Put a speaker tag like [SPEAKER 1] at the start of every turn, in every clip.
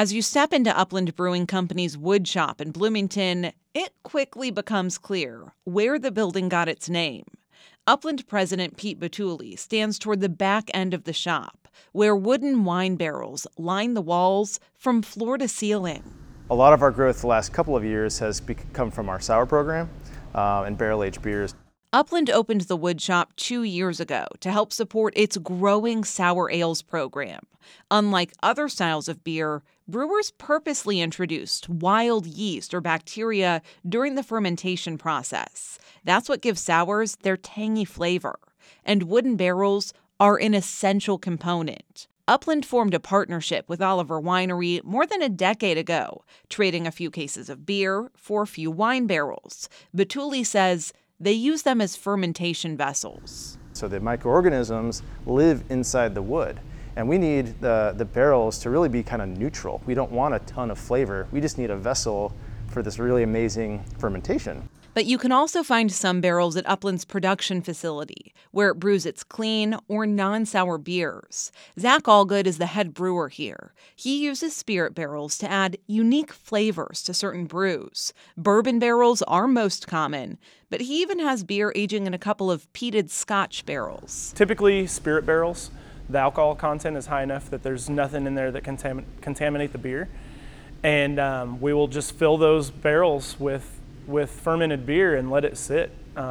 [SPEAKER 1] As you step into Upland Brewing Company's wood shop in Bloomington, it quickly becomes clear where the building got its name. Upland president Pete Battulli stands toward the back end of the shop, where wooden wine barrels line the walls from floor to ceiling.
[SPEAKER 2] A lot of our growth the last couple of years has come from our sour program and barrel-aged beers.
[SPEAKER 1] Upland opened the wood shop 2 years ago to help support its growing sour ales program. Unlike other styles of beer, brewers purposely introduced wild yeast or bacteria during the fermentation process. That's what gives sours their tangy flavor. And wooden barrels are an essential component. Upland formed a partnership with Oliver Winery more than a decade ago, trading a few cases of beer for a few wine barrels. Battulli says they use them as fermentation vessels.
[SPEAKER 2] So the microorganisms live inside the wood, and we need the barrels to really be kind of neutral. We don't want a ton of flavor. We just need a vessel for this really amazing fermentation.
[SPEAKER 1] But you can also find some barrels at Upland's production facility, where it brews its clean or non-sour beers. Zach Allgood is the head brewer here. He uses spirit barrels to add unique flavors to certain brews. Bourbon barrels are most common, but he even has beer aging in a couple of peated Scotch barrels.
[SPEAKER 3] Typically, spirit barrels, the alcohol content is high enough that there's nothing in there that contaminate the beer. And we will just fill those barrels with fermented beer and let it sit,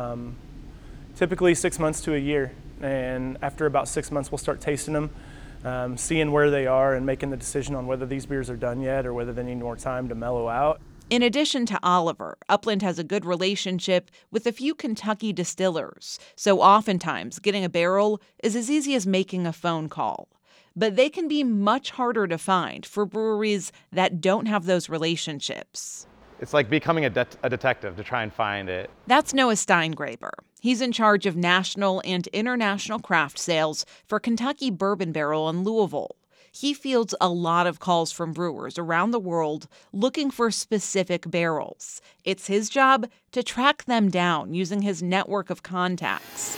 [SPEAKER 3] typically 6 months to a year. And after about 6 months, we'll start tasting them, seeing where they are and making the decision on whether these beers are done yet or whether they need more time to mellow out.
[SPEAKER 1] In addition to Oliver, Upland has a good relationship with a few Kentucky distillers, so oftentimes getting a barrel is as easy as making a phone call. But they can be much harder to find for breweries that don't have those relationships.
[SPEAKER 4] It's like becoming a detective to try and find it.
[SPEAKER 1] That's Noah Steingraber. He's in charge of national and international craft sales for Kentucky Bourbon Barrel in Louisville. He fields a lot of calls from brewers around the world looking for specific barrels. It's his job to track them down using his network of contacts.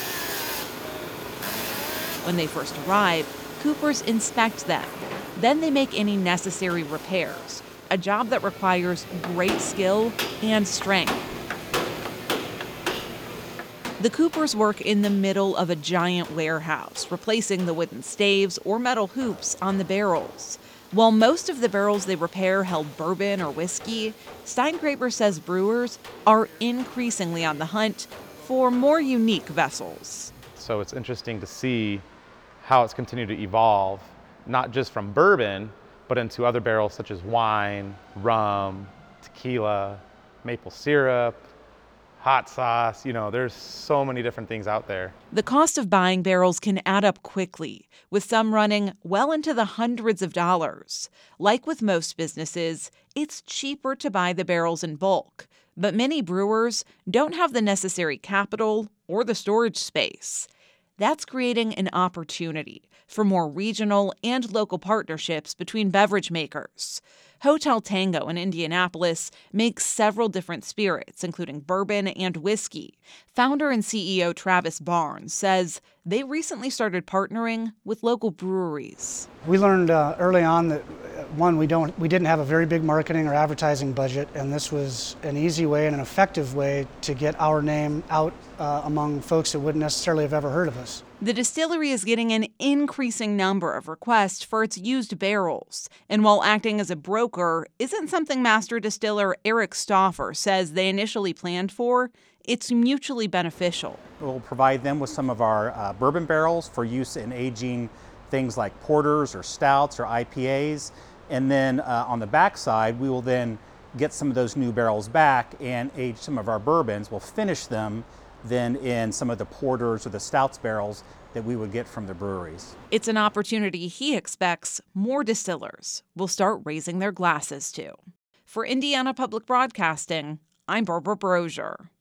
[SPEAKER 1] When they first arrive, Coopers inspect them. Then they make any necessary repairs, a job that requires great skill and strength. The Coopers work in the middle of a giant warehouse, replacing the wooden staves or metal hoops on the barrels. While most of the barrels they repair held bourbon or whiskey, Steingraber says brewers are increasingly on the hunt for more unique vessels.
[SPEAKER 4] So it's interesting to see how it's continued to evolve, not just from bourbon, but into other barrels such as wine, rum, tequila, maple syrup, hot sauce. There's so many different things out there.
[SPEAKER 1] The cost of buying barrels can add up quickly, with some running well into the hundreds of dollars. Like with most businesses, it's cheaper to buy the barrels in bulk, but many brewers don't have the necessary capital or the storage space. That's creating an opportunity for more regional and local partnerships between beverage makers. Hotel Tango in Indianapolis makes several different spirits, including bourbon and whiskey. Founder and CEO Travis Barnes says they recently started partnering with local breweries.
[SPEAKER 5] We learned early on that, one, we didn't have a very big marketing or advertising budget, and this was an easy way and an effective way to get our name out among folks that wouldn't necessarily have ever heard of us.
[SPEAKER 1] The distillery is getting an increasing number of requests for its used barrels, and while acting as a broker isn't something master distiller Eric Stauffer says they initially planned for, it's mutually beneficial.
[SPEAKER 6] We'll provide them with some of our bourbon barrels for use in aging things like porters or stouts or IPAs, and then on the backside we will then get some of those new barrels back and age some of our bourbons. We'll finish them then in some of the porters or the stouts barrels that we would get from the breweries.
[SPEAKER 1] It's an opportunity he expects more distillers will start raising their glasses to. For Indiana Public Broadcasting, I'm Barbara Brosier.